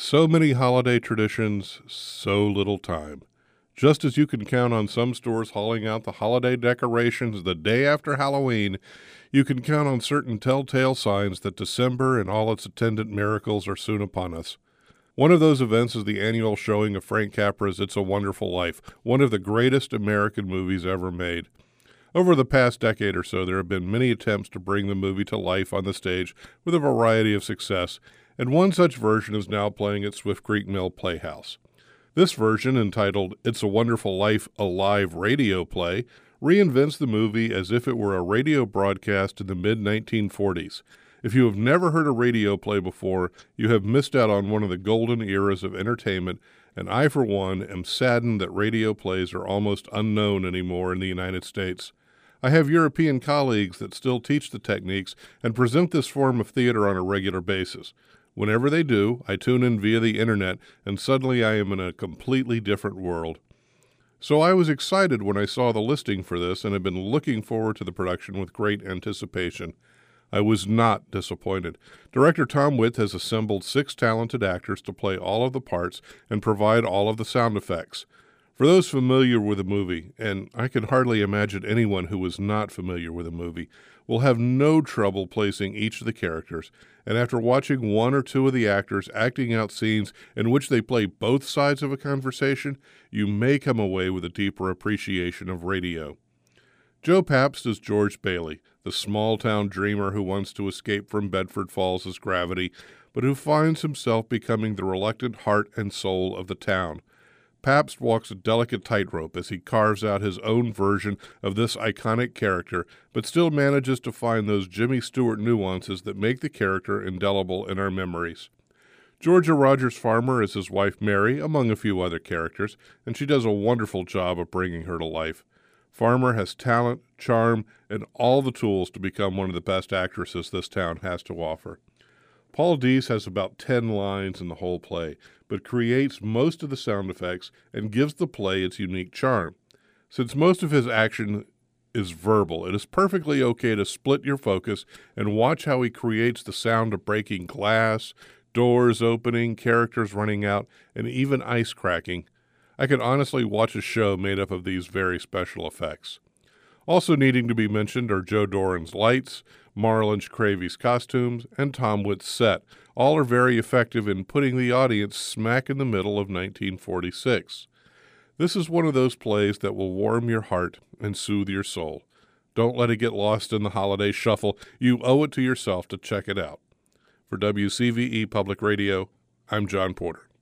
So many holiday traditions, so little time. Just as you can count on some stores hauling out the holiday decorations the day after Halloween, you can count on certain telltale signs that December and all its attendant miracles are soon upon us. One of those events is the annual showing of Frank Capra's It's a Wonderful Life, one of the greatest American movies ever made. Over the past decade or so, there have been many attempts to bring the movie to life on the stage with a variety of success, and one such version is now playing at Swift Creek Mill Playhouse. This version, entitled It's a Wonderful Life, a live radio play, reinvents the movie as if it were a radio broadcast in the mid-1940s. If you have never heard a radio play before, you have missed out on one of the golden eras of entertainment, and I, for one, am saddened that radio plays are almost unknown anymore in the United States. I have European colleagues that still teach the techniques and present this form of theater on a regular basis. Whenever they do, I tune in via the internet, and suddenly I am in a completely different world. So I was excited when I saw the listing for this and have been looking forward to the production with great anticipation. I was not disappointed. Director Tom Witt has assembled 6 talented actors to play all of the parts and provide all of the sound effects. For those familiar with the movie, and I can hardly imagine anyone who is not familiar with the movie, will have no trouble placing each of the characters, and after watching one or two of the actors acting out scenes in which they play both sides of a conversation, you may come away with a deeper appreciation of radio. Joe Pabst is George Bailey, the small-town dreamer who wants to escape from Bedford Falls' gravity, but who finds himself becoming the reluctant heart and soul of the town. Pabst walks a delicate tightrope as he carves out his own version of this iconic character, but still manages to find those Jimmy Stewart nuances that make the character indelible in our memories. Georgia Rogers Farmer is his wife Mary, among a few other characters, and she does a wonderful job of bringing her to life. Farmer has talent, charm, and all the tools to become one of the best actresses this town has to offer. Paul Deese has about 10 lines in the whole play, but creates most of the sound effects and gives the play its unique charm. Since most of his action is verbal, it is perfectly okay to split your focus and watch how he creates the sound of breaking glass, doors opening, characters running out, and even ice cracking. I could honestly watch a show made up of these very special effects. Also needing to be mentioned are Joe Doran's lights, Marlon Cravy's costumes, and Tom Witt's set. All are very effective in putting the audience smack in the middle of 1946. This is one of those plays that will warm your heart and soothe your soul. Don't let it get lost in the holiday shuffle. You owe it to yourself to check it out. For WCVE Public Radio, I'm John Porter.